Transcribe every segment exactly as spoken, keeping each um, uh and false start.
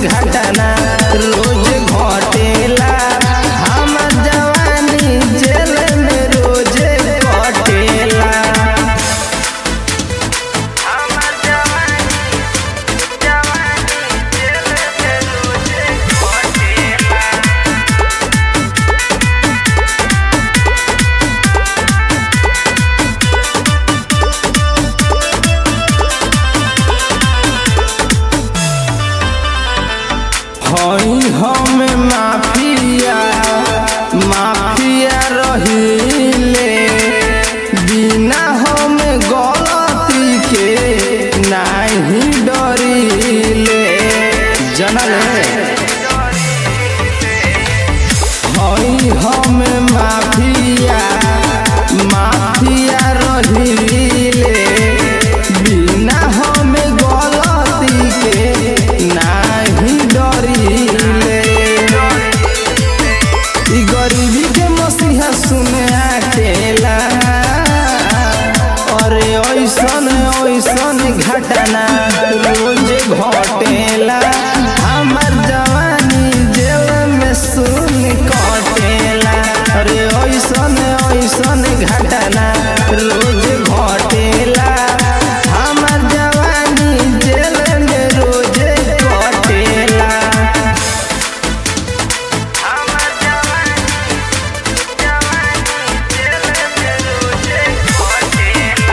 घटना रोज घटेला हमर जवानी जेल में रोज कटेला। हमर जवानी जवानी जेल में रोज कटेला। हई हम माफिया माफिया रहिले बिना हम गलती के नहीं डरिले जनले। हई हम माफिया माफिया रहिले बिना हम गलती के नहीं डरिले। ई गरीबी के मसीहा सुने अकेला अरे ऐसन ऐसन घटना रोज घटेला हमर जवानी जेल में सुन कटेला। अरे ऐसन ऐसन घटना रोज घटेला हमर जवानी जेल में रोज कटेला। हमर जवानी जवानी जेल में रोज कटेला।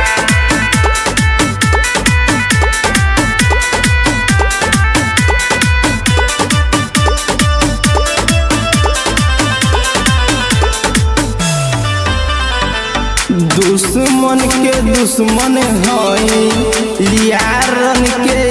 दुश्मन के दुश्मन हई यारन के